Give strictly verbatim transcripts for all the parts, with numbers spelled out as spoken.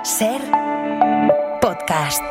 Ser Podcast.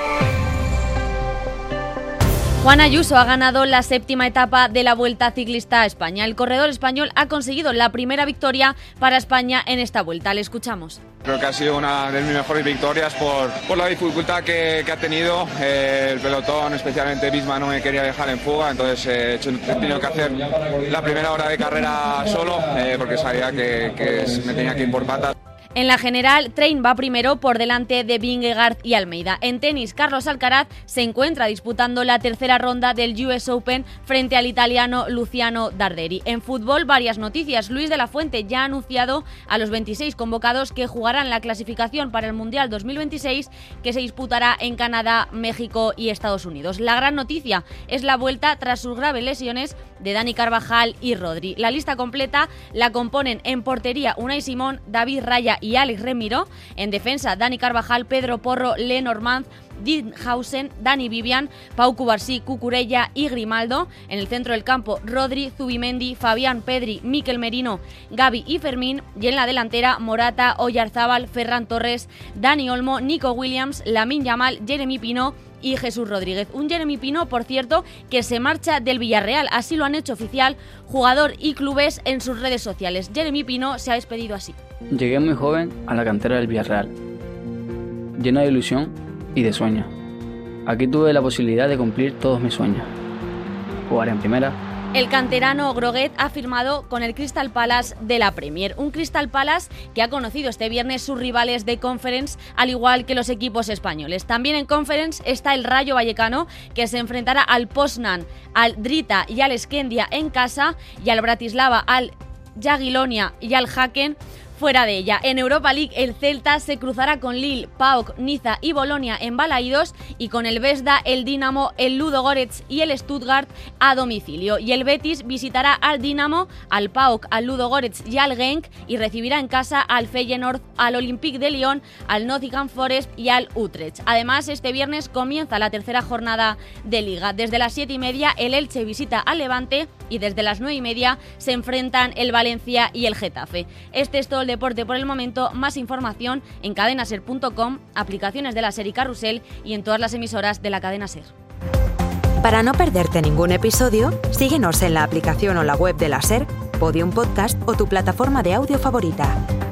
Juan Ayuso ha ganado la séptima etapa de la Vuelta Ciclista a España. El corredor español ha conseguido la primera victoria para España en esta vuelta. Le escuchamos. Creo que ha sido una de mis mejores victorias por, por la dificultad que, que ha tenido. Eh, el pelotón, especialmente Visma, no me quería dejar en fuga, entonces eh, he, hecho, he tenido que hacer la primera hora de carrera solo, eh, porque sabía que, que me tenía que ir por patas. En la general, Train va primero por delante de Vingegaard y Almeida. En tenis, Carlos Alcaraz se encuentra disputando la tercera ronda del U S Open frente al italiano Luciano Darderi. En fútbol, varias noticias. Luis de la Fuente ya ha anunciado a los veintiséis convocados que jugarán la clasificación para el Mundial dos mil veintiséis, que se disputará en Canadá, México y Estados Unidos. La gran noticia es la vuelta tras sus graves lesiones de Dani Carvajal y Rodri. La lista completa la componen en portería Unai Simón, David Raya y Alex Remiro. En defensa, Dani Carvajal, Pedro Porro, Lenormand, Dinhausen, Dani Vivian, Pau Cubarsí, Cucurella y Grimaldo. En el centro del campo, Rodri, Zubimendi, Fabián, Pedri, Mikel Merino, Gavi y Fermín. Y en la delantera, Morata, Oyarzábal, Ferran Torres, Dani Olmo, Nico Williams, Lamine Yamal, Jeremy Pino y Jesús Rodríguez. Un Jeremy Pino, por cierto, que se marcha del Villarreal. Así lo han hecho oficial jugador y clubes en sus redes sociales. Jeremy Pino se ha despedido así. Llegué muy joven a la cantera del Villarreal, lleno de ilusión y de sueños. Aquí tuve la posibilidad de cumplir todos mis sueños. Jugar en primera. El canterano Groguet ha firmado con el Crystal Palace de la Premier. Un Crystal Palace que ha conocido este viernes sus rivales de Conference, al igual que los equipos españoles. También en Conference está el Rayo Vallecano, que se enfrentará al Poznan, al Drita y al Eskendia en casa, y al Bratislava, al Jagiellonia y al Haken fuera de ella. En Europa League, el Celta se cruzará con Lille, P A O K, Niza y Bolonia en Balaídos, y con el Vesda, el Dinamo, el Ludogorets y el Stuttgart a domicilio. Y el Betis visitará al Dinamo, al P A O K, al Ludogorets y al Genk, y recibirá en casa al Feyenoord, al Olympique de Lyon, al Nottingham Forest y al Utrecht. Además, este viernes comienza la tercera jornada de Liga. Desde las siete y media el Elche visita al Levante, y desde las nueve y media se enfrentan el Valencia y el Getafe. Este es todo el deporte por el momento. Más información en cadena ser punto com, aplicaciones de la SER y Carrusel, y en todas las emisoras de la cadena SER. Para no perderte ningún episodio, síguenos en la aplicación o la web de la SER, Podium Podcast o tu plataforma de audio favorita.